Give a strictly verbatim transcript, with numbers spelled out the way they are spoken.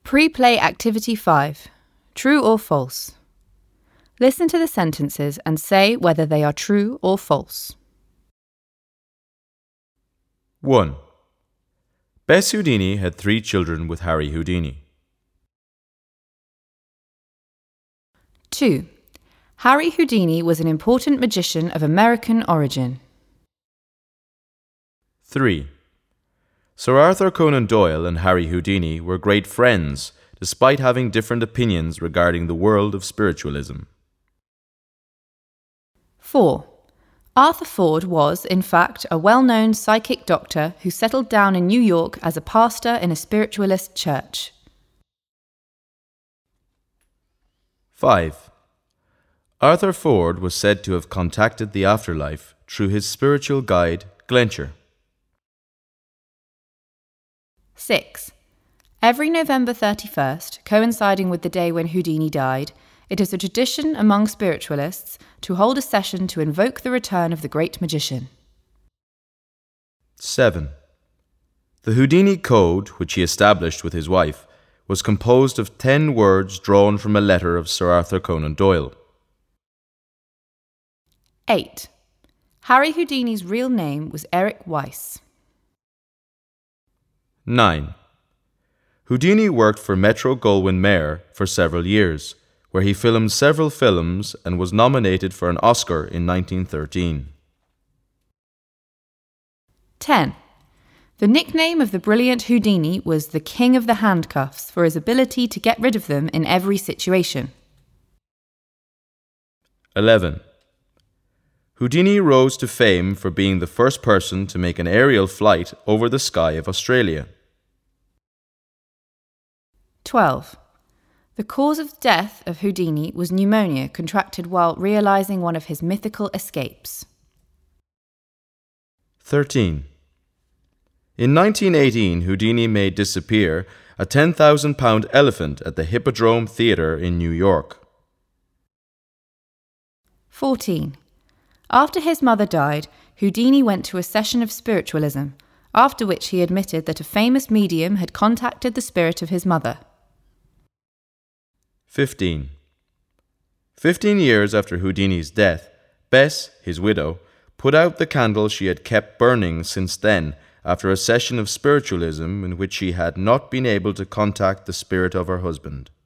Pre-play activity five. True or false? Listen to the sentences and say whether they are true or false. one. Bess Houdini had three children with Harry Houdini. two. Harry Houdini was an important magician of American origin. three. Sir Arthur Conan Doyle and Harry Houdini were great friends, despite having different opinions regarding the world of spiritualism. four. Arthur Ford was, in fact, a well-known psychic doctor who settled down in New York as a pastor in a spiritualist church. five. Arthur Ford was said to have contacted the afterlife through his spiritual guide, Glencher. six. Every November thirty-first, coinciding with the day when Houdini died, it is a tradition among spiritualists to hold a session to invoke the return of the great magician. seven. The Houdini Code, which he established with his wife, was composed of ten words drawn from a letter of Sir Arthur Conan Doyle. eight. Harry Houdini's real name was Eric Weiss. nine. Houdini worked for Metro-Goldwyn-Mayer for several years, where he filmed several films and was nominated for an Oscar in nineteen thirteen. ten. The nickname of the brilliant Houdini was the King of the Handcuffs for his ability to get rid of them in every situation. eleven. Houdini rose to fame for being the first person to make an aerial flight over the sky of Australia. twelve. The cause of death of Houdini was pneumonia contracted while realizing one of his mythical escapes. thirteen. In nineteen eighteen, Houdini made disappear a ten thousand pound elephant at the Hippodrome Theatre in New York. fourteen. After his mother died, Houdini went to a session of spiritualism, after which he admitted that a famous medium had contacted the spirit of his mother. fifteen. Fifteen years after Houdini's death, Bess, his widow, put out the candle she had kept burning since then after a session of spiritualism in which she had not been able to contact the spirit of her husband.